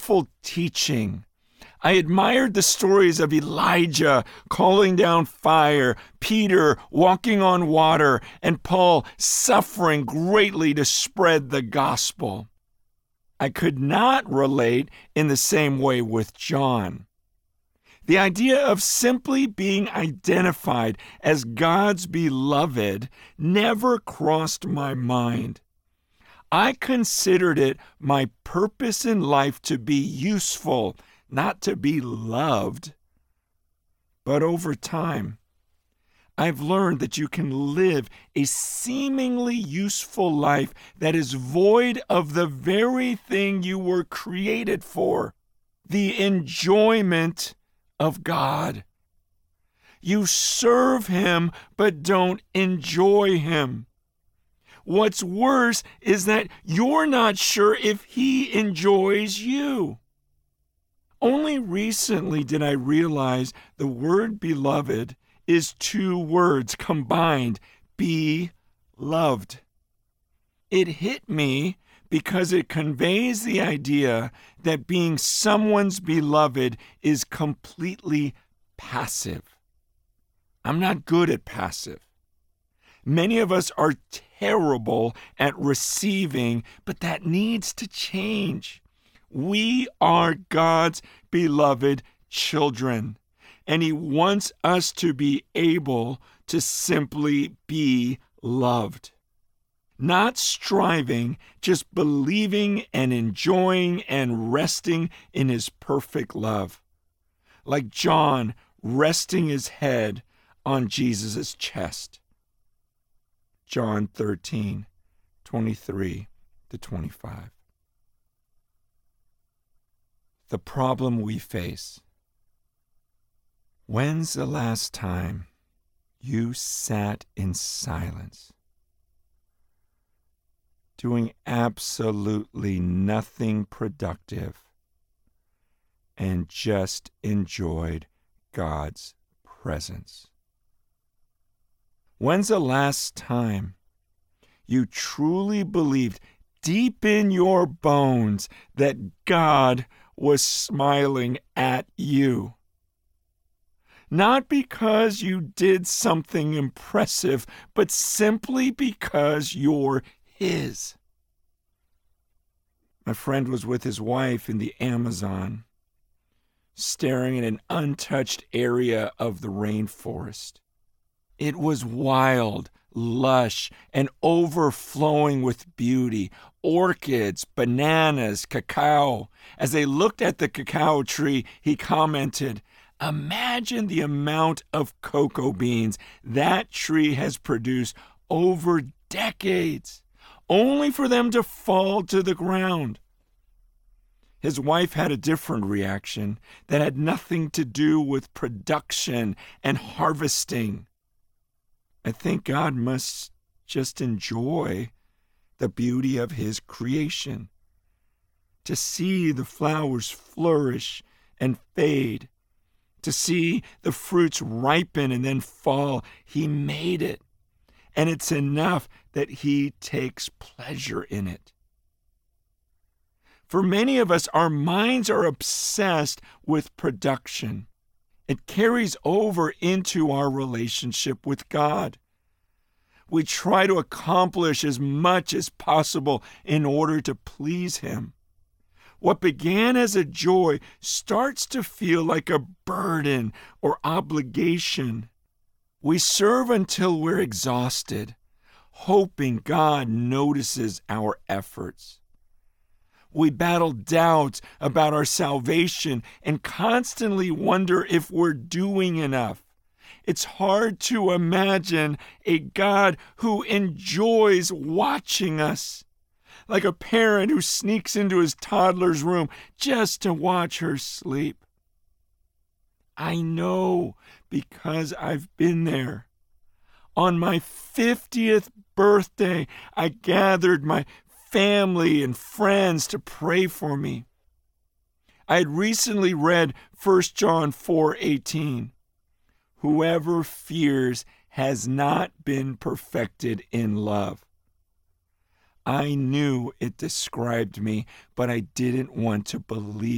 full teaching. I admired the stories of Elijah calling down fire, Peter walking on water, and Paul suffering greatly to spread the gospel. I could not relate in the same way with John. The idea of simply being identified as God's beloved never crossed my mind. I considered it my purpose in life to be useful, not to be loved. But over time, I've learned that you can live a seemingly useful life that is void of the very thing you were created for, the enjoyment of God. You serve Him, but don't enjoy Him. What's worse is that you're not sure if He enjoys you. Only recently did I realize the word beloved is two words combined, be loved. It hit me because it conveys the idea that being someone's beloved is completely passive. I'm not good at passive. Many of us are terrible at receiving, but that needs to change. We are God's beloved children, and He wants us to be able to simply be loved. Not striving, just believing and enjoying and resting in His perfect love. Like John resting his head on Jesus' chest. John 13:23-25. The problem we face. When's the last time you sat in silence, doing absolutely nothing productive, and just enjoyed God's presence? When's the last time you truly believed deep in your bones that God was smiling at you? Not because you did something impressive, but simply because you're His. My friend was with his wife in the Amazon, staring at an untouched area of the rainforest. It was wild, lush, and overflowing with beauty. Orchids, bananas, cacao. As they looked at the cacao tree, he commented, "Imagine the amount of cocoa beans that tree has produced over decades, only for them to fall to the ground." His wife had a different reaction that had nothing to do with production and harvesting. I think God must just enjoy the beauty of His creation. To see the flowers flourish and fade, to see the fruits ripen and then fall, He made it. And it's enough that He takes pleasure in it. For many of us, our minds are obsessed with production. It carries over into our relationship with God. We try to accomplish as much as possible in order to please Him. What began as a joy starts to feel like a burden or obligation. We serve until we're exhausted, hoping God notices our efforts. We battle doubts about our salvation and constantly wonder if we're doing enough. It's hard to imagine a God who enjoys watching us, like a parent who sneaks into his toddler's room just to watch her sleep. I know because I've been there. On my 50th birthday, I gathered my family and friends to pray for me. I had recently read 1 John 4:18. Whoever fears has not been perfected in love. I knew it described me, but I didn't want to believe